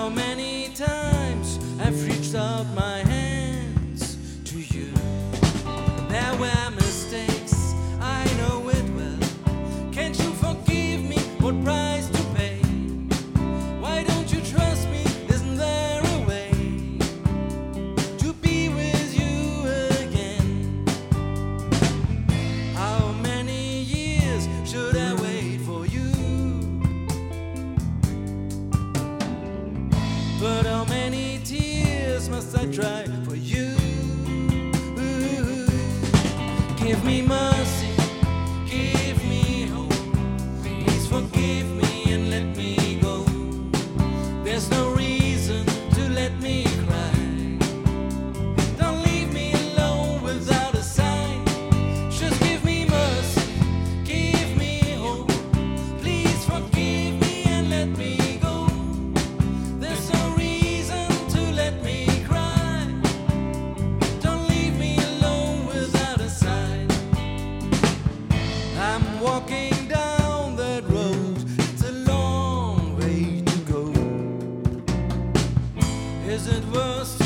How many times I've reached out my hands to you. There were mistakes, I know it well. Can't you forgive me? What price to pay? Why don't you trust me? Isn't there a way to be with you again? How many years should I wait for you? But how many tears must I dry for you? Give me mercy, give me hope. Please forgive me and let me go. There's no reason to let me cry. Don't leave me alone without a sign. Just give me mercy, give me hope. Please forgive me and let me go. There's no reason to let me cry. Don't leave me alone without a sign. I'm walking down that road, it's a long way to go. Is it worth